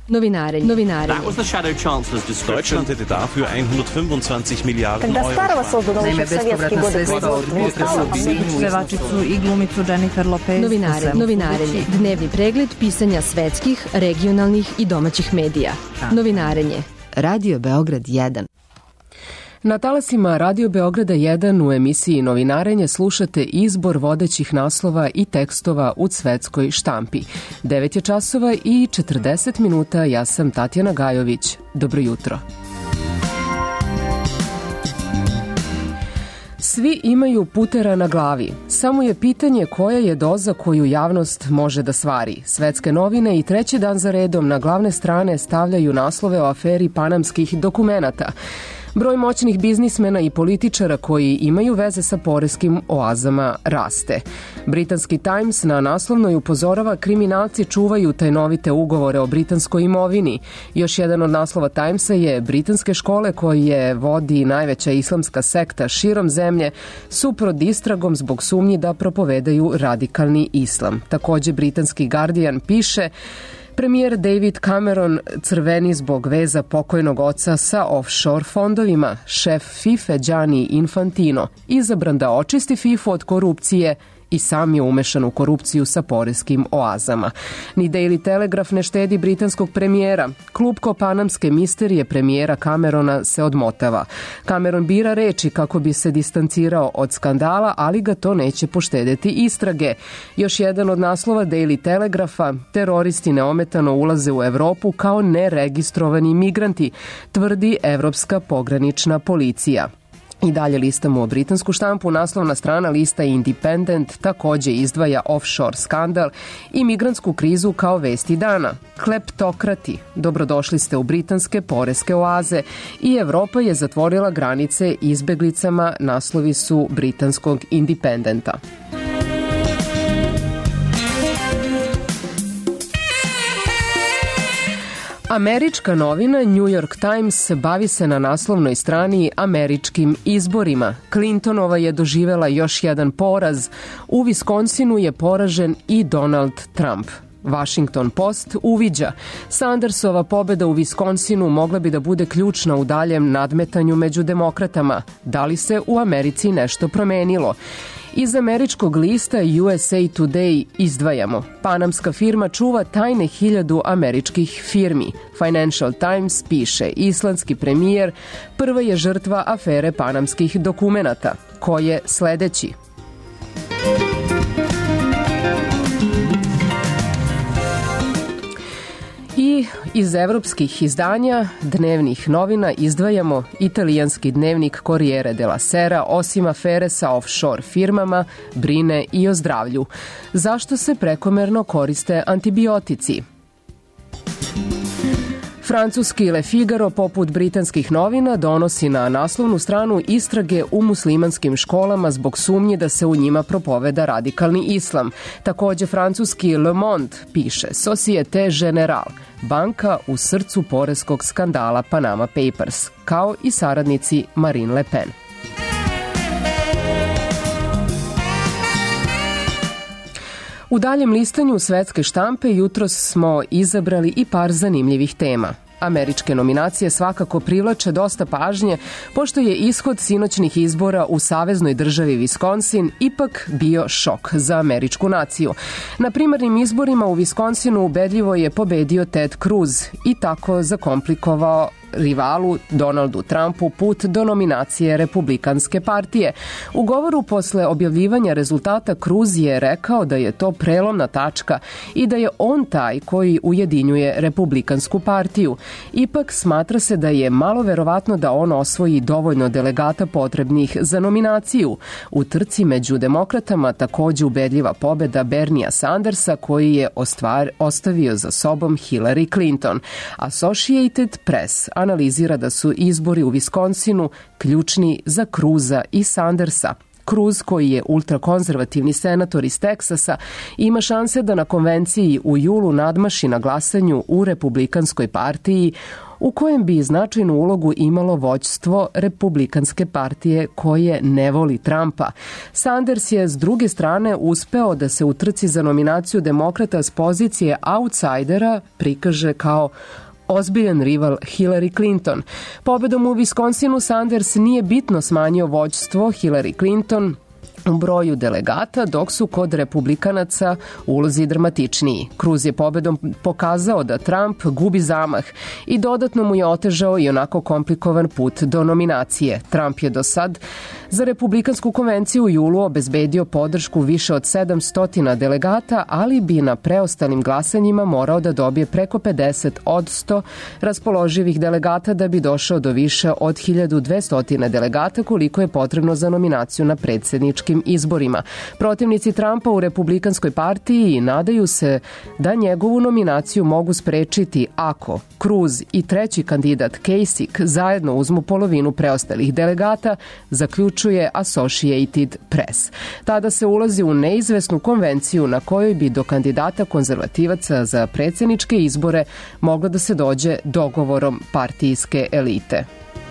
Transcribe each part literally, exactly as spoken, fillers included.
Novinarenje. Novinarenje. That was the shadow chancellor's description. Deutschland hätte dafür hundertfünfundzwanzig Milliarden Когда старого создано Naime, еще в советские годы производства. Pevačicu i glumicu Jennifer Lopez. Novinare, novinarenje. Dnevni pregled pisanja svetskih, regionalnih i domaćih medija. Novinarenje. Radio Beograd jedan. Na talasima Radio Beograda jedan u emisiji Novinarenje slušate izbor vodećih naslova i tekstova u svetskoj štampi. devet je časova i četrdeset minuta, ja sam Tatjana Gajović. Dobro jutro. Svi imaju putera na glavi. Samo je pitanje koja je doza koju javnost može da svari. Svetske novine i treći dan za redom na glavne strane stavljaju naslove o aferi panamskih dokumenata. Broj moćnih biznismena i političara koji imaju veze sa poreskim oazama raste. Britanski Times na naslovnoj upozorava kriminalci čuvaju tajnovite ugovore o britanskoj imovini. Još jedan od naslova Timesa je britanske škole koje vodi najveća islamska sekta širom zemlje su pod istragom zbog sumnji da propovedaju radikalni islam. Takođe britanski Guardian piše: premijer David Cameron crveni zbog veza pokojnog oca sa offshore fondovima. Šef FIFA Gianni Infantino izabran da očisti FIFA od korupcije i sam je umešan u korupciju sa poreskim oazama. Ni Daily Telegraph ne štedi britanskog premijera. Klupko panamske misterije premijera Camerona se odmotava. Cameron bira reči kako bi se distancirao od skandala, ali ga to neće poštedeti istrage. Još jedan od naslova Daily Telegrapha: teroristi neometano ulaze u Evropu kao neregistrovani migranti, tvrdi Evropska pogranična policija. I dalje listamo o britansku štampu. Naslovna strana lista Independent takođe izdvaja offshore skandal i migrantsku krizu kao vesti dana. Kleptokrati, dobrodošli ste u britanske poreske oaze i Evropa je zatvorila granice izbeglicama, naslovi su britanskog Independenta. Američka novina New York Times bavi se na naslovnoj strani američkim izborima. Clintonova je doživela još jedan poraz. U Viskonsinu je poražen i Donald Trump. Washington Post uviđa: Sandersova pobeda u Viskonsinu mogla bi da bude ključna u daljem nadmetanju među demokratama. Da li se u Americi nešto promenilo? Iz američkog lista U S A Today izdvajamo: panamska firma čuva tajne hiljadu američkih firmi. Financial Times piše: islandski premijer prva je žrtva afere panamskih dokumenata. Ko je sledeći? I iz evropskih izdanja dnevnih novina izdvajamo italijanski dnevnik Corriere della Sera. Osim afere sa offshore firmama, brine i o zdravlju. Zašto se prekomerno koriste antibiotici? Francuski Le Figaro, poput britanskih novina, donosi na naslovnu stranu istrage u muslimanskim školama zbog sumnje da se u njima propoveda radikalni islam. Takođe francuski Le Monde piše: Societe Generale, banka u srcu poreskog skandala Panama Papers, kao i saradnici Marine Le Pen. U daljem listanju svetske štampe jutros smo izabrali i par zanimljivih tema. Američke nominacije svakako privlače dosta pažnje, pošto je ishod sinoćnih izbora u saveznoj državi Wisconsin ipak bio šok za američku naciju. Na primarnim izborima u Wisconsinu ubedljivo je pobedio Ted Cruz i tako zakomplikovao rivalu Donaldu Trumpu put do nominacije Republikanske partije. U govoru posle objavljivanja rezultata Cruz je rekao da je to prelomna tačka i da je on taj koji ujedinjuje Republikansku partiju. Ipak smatra se da je malo verovatno da on osvoji dovoljno delegata potrebnih za nominaciju. U trci među demokratama takođe ubedljiva pobeda Bernija Sandersa koji je ostvar, ostavio za sobom Hillary Clinton. Associated Press analizira da su izbori u Wisconsinu ključni za Cruza i Sandersa. Cruz, koji je ultrakonzervativni senator iz Teksasa, ima šanse da na konvenciji u julu nadmaši na glasanju u Republikanskoj partiji u kojem bi značajnu ulogu imalo vođstvo Republikanske partije koje ne voli Trumpa. Sanders je s druge strane uspeo da se u trci za nominaciju demokrata s pozicije outsidera prikaže kao ozbiljan rival Hillary Clinton. Pobedom u Wisconsinu Sanders nije bitno smanjio vođstvo Hillary Clinton u broju delegata, dok su kod republikanaca ulozi dramatičniji. Cruz je pobedom pokazao da Trump gubi zamah i dodatno mu je otežao i onako komplikovan put do nominacije. Trump je do sad za Republikansku konvenciju u julu obezbedio podršku više od sedamsto delegata, ali bi na preostalim glasanjima morao da dobije preko pedeset odsto raspoloživih delegata da bi došao do više od hiljadu dvesta delegata koliko je potrebno za nominaciju na predsjednički izborima. Protivnici Trumpa u Republikanskoj partiji nadaju se da njegovu nominaciju mogu sprečiti ako Cruz i treći kandidat Kasich zajedno uzmu polovinu preostalih delegata, zaključuje Associated Press. Tada se ulazi u neizvesnu konvenciju na kojoj bi do kandidata konzervativaca za predsjedničke izbore moglo da se dođe dogovorom partijske elite.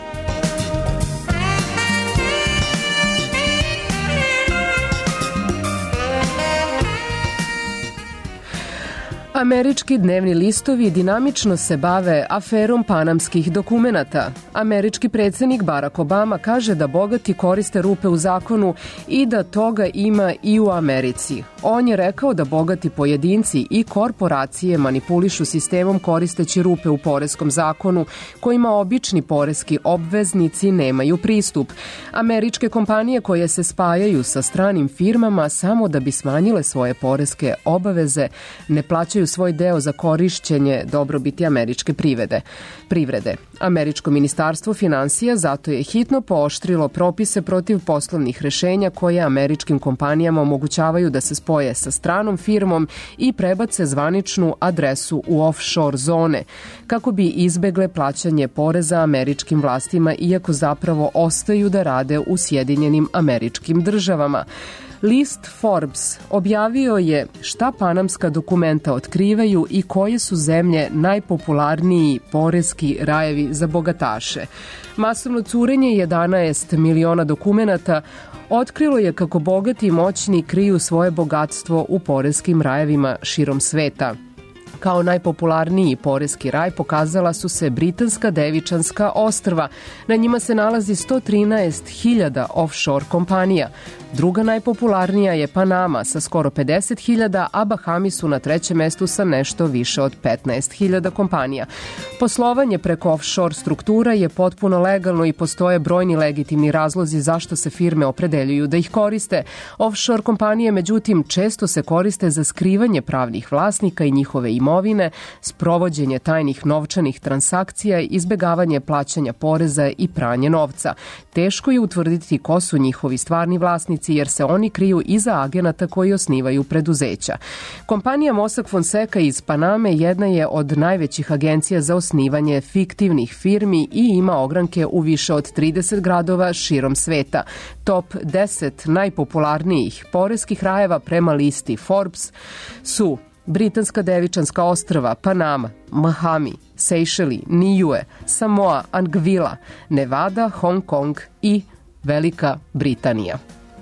Američki dnevni listovi dinamično se bave aferom panamskih dokumenata. Američki predsjednik Barack Obama kaže da bogati koriste rupe u zakonu i da toga ima i u Americi. On je rekao da bogati pojedinci i korporacije manipulišu sistemom koristeći rupe u poreskom zakonu kojima obični poreski obveznici nemaju pristup. Američke kompanije koje se spajaju sa stranim firmama samo da bi smanjile svoje poreske obaveze ne plaćaju svoj deo za korišćenje dobrobiti američke privrede. privrede. Američko ministarstvo finansija zato je hitno pooštrilo propise protiv poslovnih rešenja koje američkim kompanijama omogućavaju da se spoje sa stranom firmom i prebace zvaničnu adresu u offshore zone, kako bi izbegle plaćanje poreza američkim vlastima, iako zapravo ostaju da rade u Sjedinjenim Američkim Državama. List Forbes objavio je šta panamska dokumenta otkrivaju i koje su zemlje najpopularniji poreski rajevi za bogataše. Masovno curenje jedanaest miliona dokumenata otkrilo je kako bogati i moćni kriju svoje bogatstvo u poreskim rajevima širom sveta. Kao najpopularniji poreski raj pokazala su se Britanska Devičanska ostrva. Na njima se nalazi sto trinaest hiljada offshore kompanija. Druga najpopularnija je Panama sa skoro pedeset hiljada, a Bahami su na trećem mestu sa nešto više od petnaest hiljada kompanija. Poslovanje preko offshore struktura je potpuno legalno i postoje brojni legitimni razlozi zašto se firme opredeljuju da ih koriste. Offshore kompanije, međutim, često se koriste za skrivanje pravnih vlasnika i njihove imovine, sprovođenje tajnih novčanih transakcija, izbegavanje plaćanja poreza i pranje novca. Teško je utvrditi ko su njihovi stvarni vlasnici, jer se oni kriju iza agenata koji osnivaju preduzeća. Kompanija Mossack Fonseca iz Paname jedna je od najvećih agencija za osnivanje fiktivnih firmi i ima ogranke u više od trideset gradova širom sveta. Top deset najpopularnijih poreskih rajeva prema listi Forbes su Britanska Devičanska ostrva, Panama, Bahami, Sejšeli, Niue, Samoa, Angvila, Nevada, Hong Kong i Velika Britanija.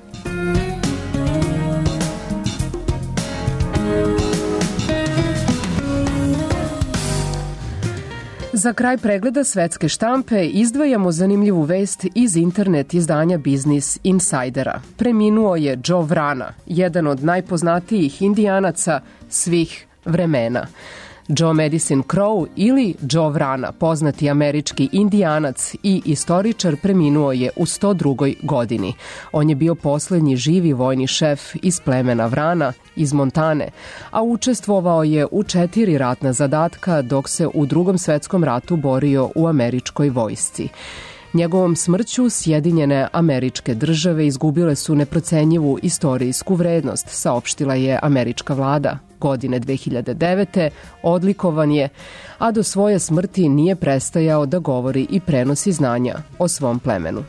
Za kraj pregleda svetske štampe izdvajamo zanimljivu vest iz internet izdanja Business Insidera. Preminuo je Joe Vrana, jedan od najpoznatijih indijanaca svih vremena. Joe Madison Crow ili Joe Vrana, poznati američki indijanac i istoričar, preminuo je u sto drugoj godini. On je bio poslednji živi vojni šef iz plemena Vrana iz Montane, a učestvovao je u četiri ratna zadatka dok se u Drugom svetskom ratu borio u američkoj vojsci. Njegovom smrću Sjedinjene Američke Države izgubile su neprocenjivu istorijsku vrednost, saopštila je američka vlada. Godine dve hiljade devete odlikovan je, a do svoje smrti nije prestajao da govori i prenosi znanja o svom plemenu.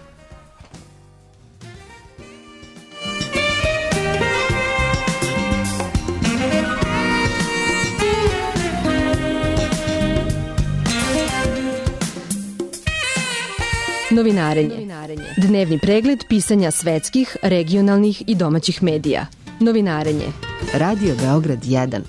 Novinarenje. Dnevni pregled pisanja svetskih, regionalnih i domaćih medija. Novinarenje. Radio Beograd jedan.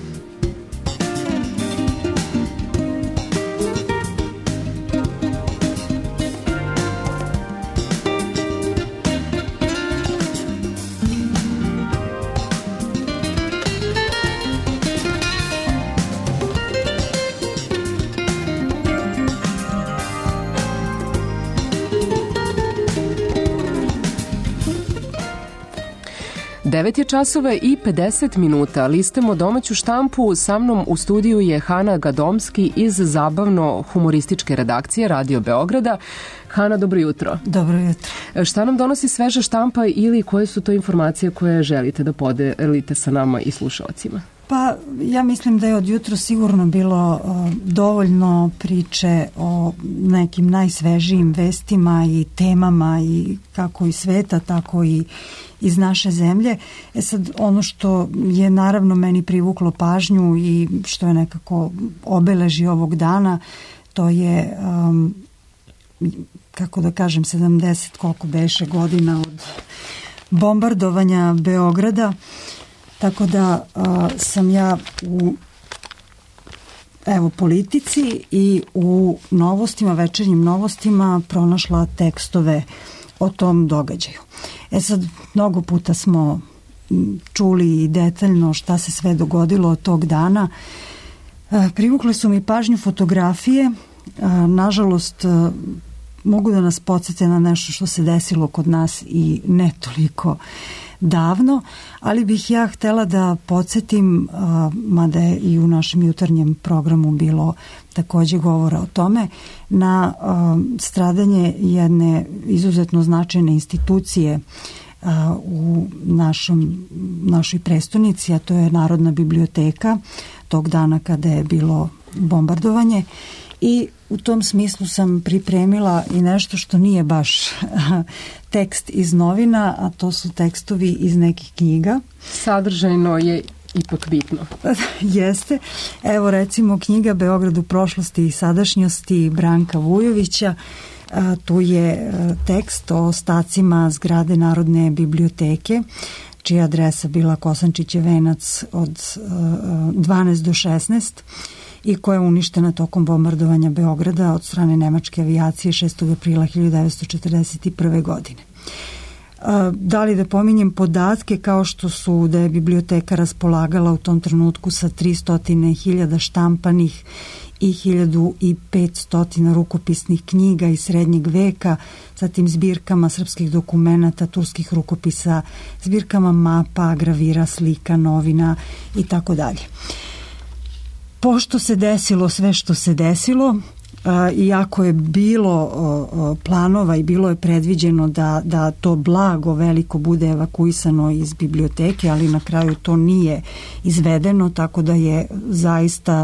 devet je časova i pedeset minuta. Listamo domaću štampu. Sa mnom u studiju je Hana Gadomski iz zabavno-humorističke redakcije Radio Beograda. Hana, dobro jutro. Dobro jutro. Šta nam donosi sveža štampa ili koje su to informacije koje želite da podelite sa nama i slušalcima? Pa ja mislim da je od jutro sigurno bilo uh, dovoljno priče o nekim najsvežijim vestima i temama i kako iz sveta, tako i iz naše zemlje. E sad, ono što je naravno meni privuklo pažnju i što je nekako obeleži ovog dana, to je, um, kako da kažem, sedamdeset koliko beše godina od bombardovanja Beograda. Tako da uh, sam ja u evo Politici i u novostima, večernjim novostima pronašla tekstove o tom događaju. E sad, mnogo puta smo čuli i detaljno šta se sve dogodilo od tog dana. Uh, privukle su mi pažnju fotografije. Uh, nažalost, uh, mogu da nas podsjete na nešto što se desilo kod nas i ne toliko davno, ali bih ja htela da podsjetim, uh, mada je i u našem jutarnjem programu bilo takođe govora o tome, na uh, stradanje jedne izuzetno značajne institucije uh, u našom, našoj prestonici, a to je Narodna biblioteka, tog dana kada je bilo bombardovanje. I u tom smislu sam pripremila i nešto što nije baš tekst iz novina, a to su tekstovi iz nekih knjiga. Sadržajno je ipak bitno. Jeste. Evo recimo knjiga Beograd u prošlosti i sadašnjosti Branka Vujovića. A, tu je a, tekst o ostacima zgrade Narodne biblioteke, čija adresa bila Kosančićev venac od a, dvanaest do šesnaest i koja je uništena tokom bombardovanja Beograda od strane nemačke avijacije šestog aprila hiljadu devetsto četrdeset prve. godine. Da li da pominjem podatke kao što su da je biblioteka raspolagala u tom trenutku sa tristo hiljada štampanih i hiljadu petsto rukopisnih knjiga iz srednjeg veka, zatim zbirkama srpskih dokumenata, turskih rukopisa, zbirkama mapa, gravira, slika, novina i tako dalje. Pošto se desilo sve što se desilo, a, iako je bilo o, o, planova i bilo je predviđeno da, da to blago veliko bude evakuisano iz biblioteke, ali na kraju to nije izvedeno, tako da je zaista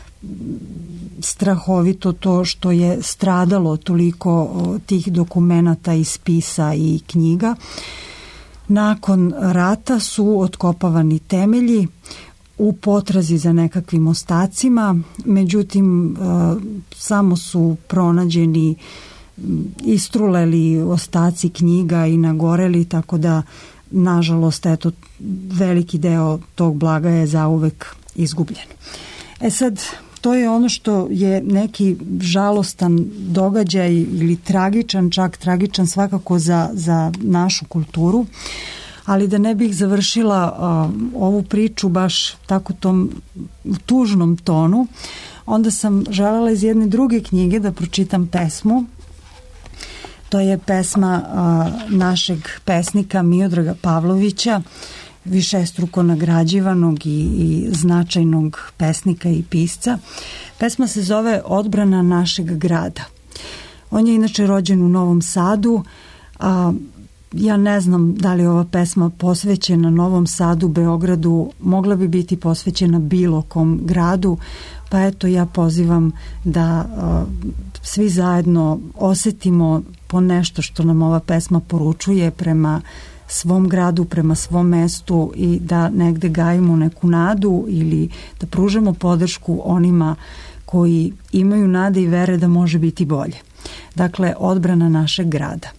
strahovito to što je stradalo toliko o, tih dokumenata i spisa i knjiga. Nakon rata su otkopavani temelji u potrazi za nekakvim ostacima, međutim samo su pronađeni istruleli ostaci knjiga i nagoreli, tako da nažalost eto veliki deo tog blaga je zauvek izgubljen. E sad, to je ono što je neki žalostan događaj ili tragičan, čak tragičan svakako za, za našu kulturu. Ali da ne bih završila uh, ovu priču baš tako tom tužnom tonu, onda sam želela iz jedne druge knjige da pročitam pesmu. To je pesma uh, našeg pesnika Miodraga Pavlovića, višestruko nagrađivanog i, i značajnog pesnika i pisca. Pesma se zove Odbrana našeg grada. On je inače rođen u Novom Sadu, a ja ne znam da li ova pesma posvećena Novom Sadu, Beogradu, mogla bi biti posvećena bilo kom gradu, pa eto ja pozivam da uh, svi zajedno osetimo po nešto što nam ova pesma poručuje prema svom gradu, prema svom mestu i da negde gajimo neku nadu ili da pružamo podršku onima koji imaju nade i vere da može biti bolje. dakle odbrana našeg grada.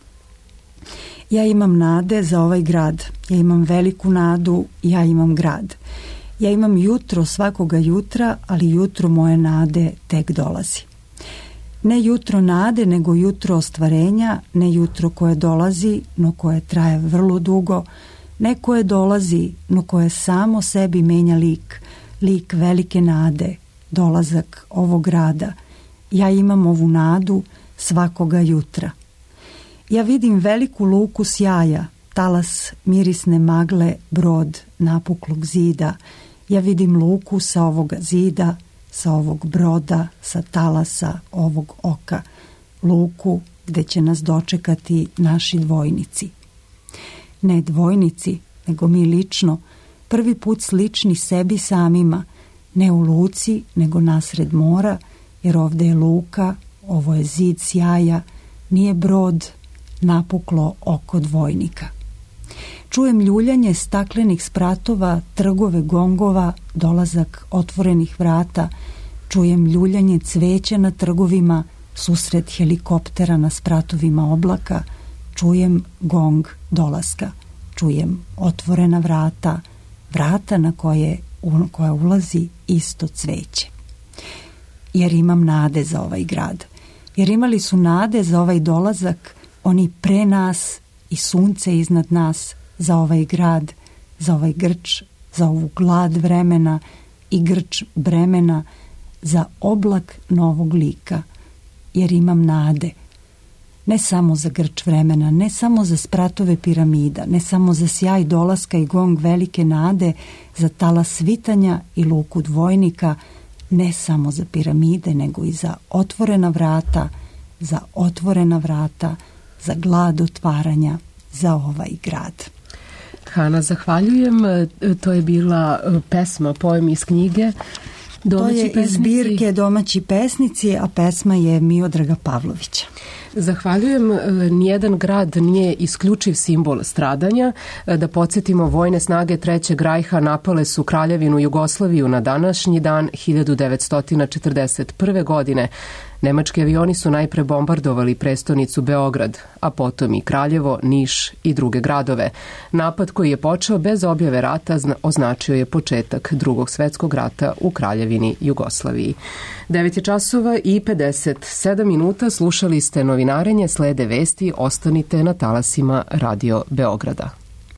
Ja imam nade za ovaj grad, ja imam veliku nadu, ja imam grad. Ja imam jutro svakoga jutra, ali jutro moje nade tek dolazi. Ne jutro nade, nego jutro ostvarenja, ne jutro koje dolazi, no koje traje vrlo dugo, ne koje dolazi, no koje samo sebi menja lik, lik velike nade, dolazak ovog grada. Ja imam ovu nadu svakoga jutra. Ja vidim veliku luku sjaja, talas mirisne magle, brod napuklog zida. Ja vidim luku sa ovoga zida, sa ovog broda, sa talasa ovog oka. Luku gde će nas dočekati naši dvojnici. Ne dvojnici, nego mi lično, prvi put slični sebi samima, ne u luci, nego nasred mora, jer ovde je luka, ovo je zid sjaja, nije brod, napuklo oko dvojnika. Čujem ljuljanje staklenih spratova, trgove gongova, dolazak otvorenih vrata, čujem ljuljanje cveća na trgovima, susret helikoptera na spratovima oblaka, čujem gong dolaska, čujem otvorena vrata, vrata na koje, u koja ulazi isto cveće. Jer imam nade za ovaj grad, jer imali su nade za ovaj dolazak oni pre nas i sunce iznad nas, za ovaj grad, za ovaj grč, za ovu glad vremena i grč bremena, za oblak novog lika, jer imam nade. Ne samo za grč vremena, ne samo za spratove piramida, ne samo za sjaj dolaska i gong velike nade, za talas svitanja i luku dvojnika, ne samo za piramide, nego i za otvorena vrata, za otvorena vrata, za glad otvaranja, za ovaj grad. Hana, zahvaljujem. To je bila pesma, poem iz knjige Domaći to je pesnici. Iz zbirke Domaći pesnici, a pesma je Miodraga Pavlovića. Zahvaljujem. Nijedan grad nije isključiv simbol stradanja. Da podsjetimo, vojne snage Trećeg rajha napale su Kraljevinu Jugoslaviju na današnji dan hiljadu devetsto četrdeset prve. godine. Nemački avioni su najpre bombardovali prestonicu Beograd, a potom i Kraljevo, Niš i druge gradove. Napad koji je počeo bez objave rata označio je početak Drugog svetskog rata u Kraljevini Jugoslaviji. devet je časova i pedeset sedam minuta, slušali ste novinarenje, slede vesti, ostanite na talasima Radio Beograda.